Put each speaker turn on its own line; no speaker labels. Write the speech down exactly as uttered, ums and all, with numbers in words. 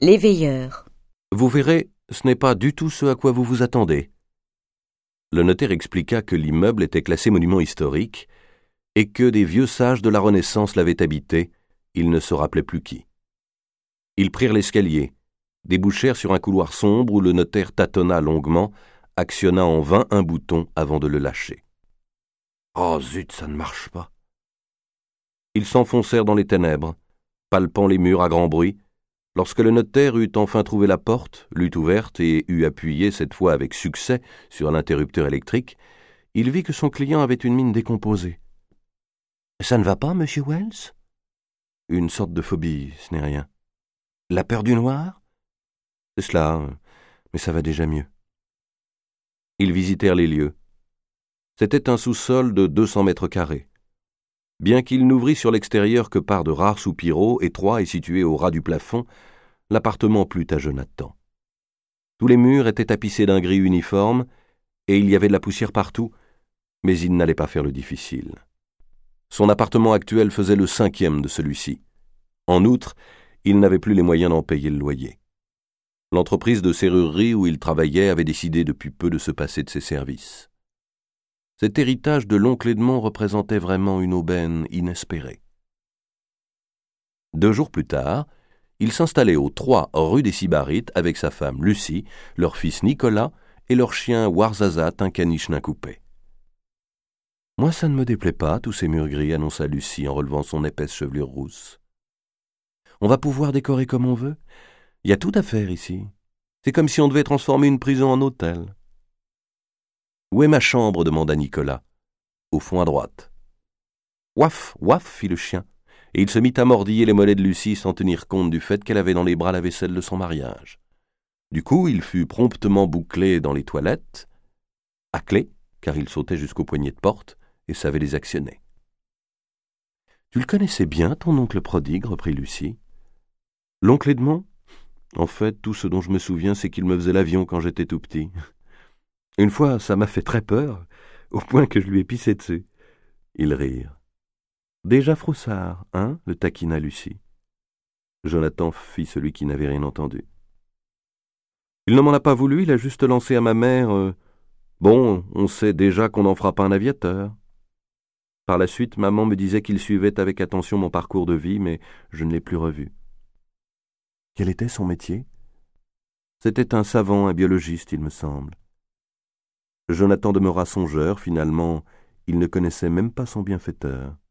Les veilleurs.
Vous verrez, ce n'est pas du tout ce à quoi vous vous attendez. Le notaire expliqua que l'immeuble était classé monument historique et que des vieux sages de la Renaissance l'avaient habité, il ne se rappelait plus qui. Ils prirent l'escalier, débouchèrent sur un couloir sombre où le notaire tâtonna longuement, actionna en vain un bouton avant de le lâcher. « Oh zut, ça ne marche pas !» Ils s'enfoncèrent dans les ténèbres, palpant les murs à grand bruit. Lorsque le notaire eut enfin trouvé la porte, l'eut ouverte et eut appuyé cette fois avec succès sur l'interrupteur électrique, il vit que son client avait une mine décomposée. « Ça ne va pas, monsieur Wells ?»« Une sorte de phobie, ce n'est rien. »« La peur du noir ?»« C'est cela, mais ça va déjà mieux. » Ils visitèrent les lieux. C'était un sous-sol de deux cents mètres carrés. Bien qu'il n'ouvrît sur l'extérieur que par de rares soupiraux, étroits et situés au ras du plafond, l'appartement plut à Jonathan. Tous les murs étaient tapissés d'un gris uniforme, et il y avait de la poussière partout, mais il n'allait pas faire le difficile. Son appartement actuel faisait le cinquième de celui-ci. En outre, il n'avait plus les moyens d'en payer le loyer. L'entreprise de serrurerie où il travaillait avait décidé depuis peu de se passer de ses services. Cet héritage de l'oncle Edmond représentait vraiment une aubaine inespérée. Deux jours plus tard, il s'installait au trois rue des Sybarites avec sa femme Lucie, leur fils Nicolas et leur chien Warzazat, un caniche nain coupé. « Moi, ça ne me déplaît pas, tous ces murs gris, » annonça Lucie en relevant son épaisse chevelure rousse. « On va pouvoir décorer comme on veut. Il y a tout à faire ici. C'est comme si on devait transformer une prison en hôtel. »« Où est ma chambre ?» demanda Nicolas. « Au fond à droite. »« Ouaf, ouaf !» fit le chien, et il se mit à mordiller les mollets de Lucie sans tenir compte du fait qu'elle avait dans les bras la vaisselle de son mariage. Du coup, il fut promptement bouclé dans les toilettes, à clé, car il sautait jusqu'aux poignées de porte et savait les actionner. « Tu le connaissais bien, ton oncle prodigue ?» reprit Lucie. « L'oncle Edmond ? En fait, tout ce dont je me souviens, c'est qu'il me faisait l'avion quand j'étais tout petit. Une fois, ça m'a fait très peur, au point que je lui ai pissé dessus. » Ils rirent. « Déjà Froussard, hein ?» le taquina Lucie. Jonathan fit celui qui n'avait rien entendu. « Il ne m'en a pas voulu, il a juste lancé à ma mère euh, « Bon, on sait déjà qu'on n'en fera pas un aviateur. » Par la suite, maman me disait qu'il suivait avec attention mon parcours de vie, mais je ne l'ai plus revu. Quel était son métier ? C'était un savant, un biologiste, il me semble. Jonathan demeura songeur, finalement, il ne connaissait même pas son bienfaiteur.